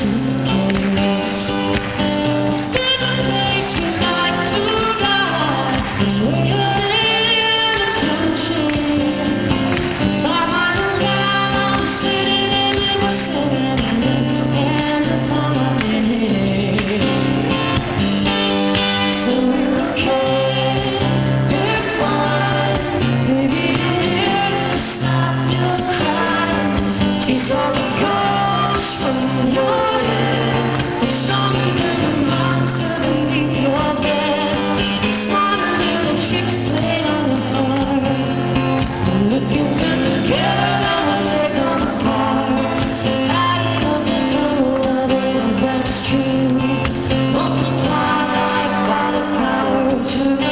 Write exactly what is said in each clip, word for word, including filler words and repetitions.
She's all the ghosts from your head. I'm stronger than the monster beneath your bed. You're smarter than the tricks played on the heart. Look, you've been together, now I'll take them apart. Adding up the total of it, that's true. Multiply life by the power of two.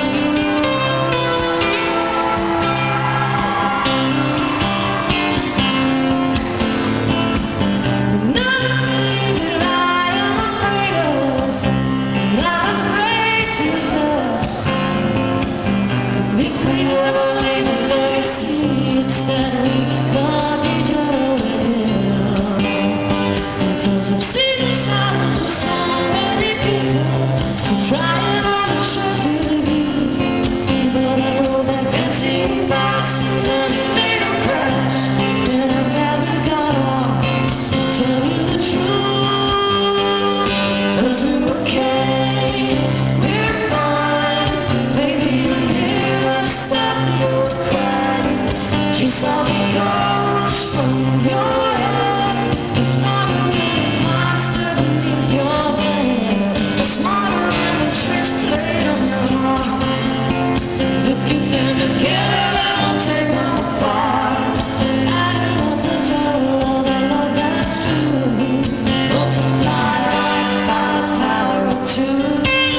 She's all the ghosts from your head. I'm smarter than the monster beneath your bed. I'm smarter than the tricks played on your heart. Look at them together, then I'll take them apart. Adding up the total of the love that's true. Multiply life by the power of two.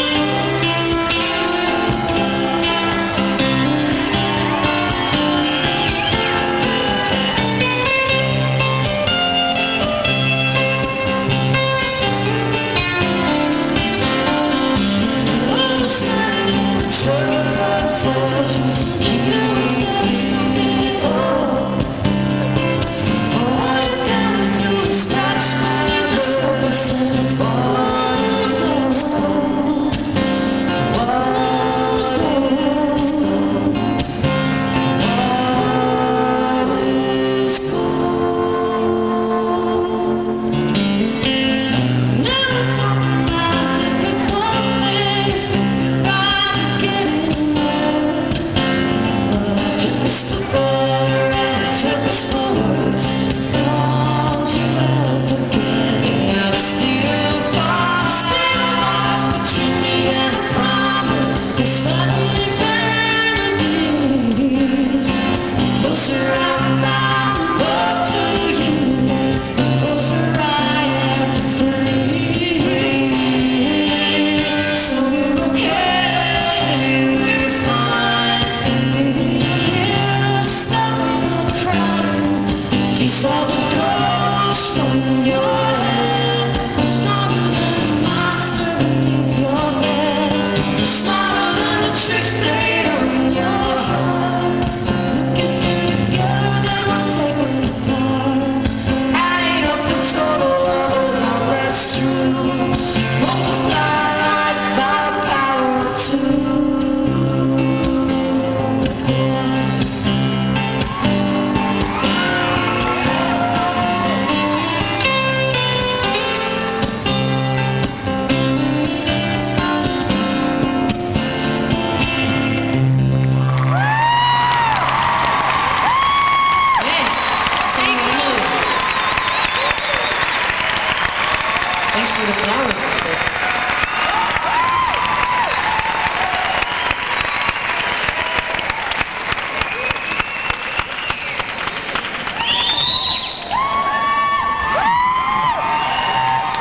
She's all the ghosts from your head. I'm stronger than the monster beneath your bed. I'm smarter than the tricks played on your heart. Look at them together, then I'll take them apart. Adding up the total of the love that's true. Multiply life by the power of two. Thanks for the flowers and stuff.